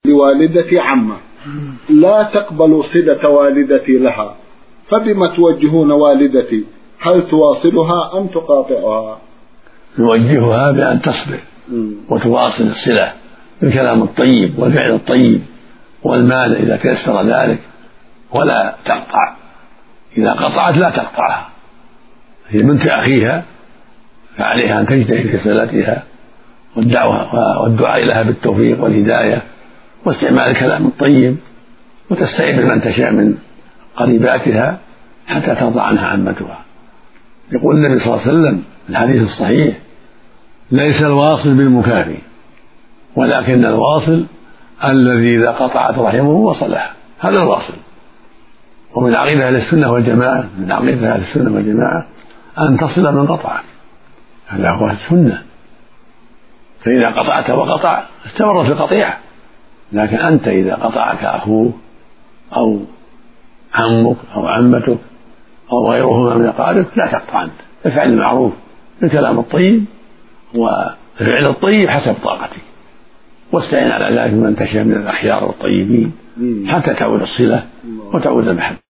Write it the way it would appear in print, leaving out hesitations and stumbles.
لوالدتي عمة لا تقبل صلة والدتي لها، فبما توجهون والدتي؟ هل تواصلها أم تقاطعها؟ نوجهها بأن تصبر وتواصل الصلة بالكلام الطيب والفعل الطيب والمال إذا تيسر ذلك، ولا تقطع. إذا قطعت لا تقطعها، هي بنت أخيها فعليها أن تجتهد في صلتها والدعاء لها بالتوفيق والهداية واستعمال الكلام الطيب، وتستعين بمن تشاء من قريباتها حتى ترضى عنها عمتها. يقول النبي صلى الله عليه وسلم في الحديث الصحيح: ليس الواصل بالمكافي، ولكن الواصل الذي إذا قطعت رحمه وصلها، هذا الواصل. ومن عقيدة أهل السنة والجماعة، أن تصل من قطعك، هذا هو السنة. فإذا قطعت وقطع استمر في القطيعة، لكن أنت إذا قطعك أخوك أو عمك أو عمتك أو غيرهما من أقاربك لا تقطع، أنت افعل المعروف بالكلام الطيب والفعل الطيب حسب طاقتك، واستعين على ذلك من تشاء من الأخيار والطيبين حتى تعود الصلة وتعود المحبة.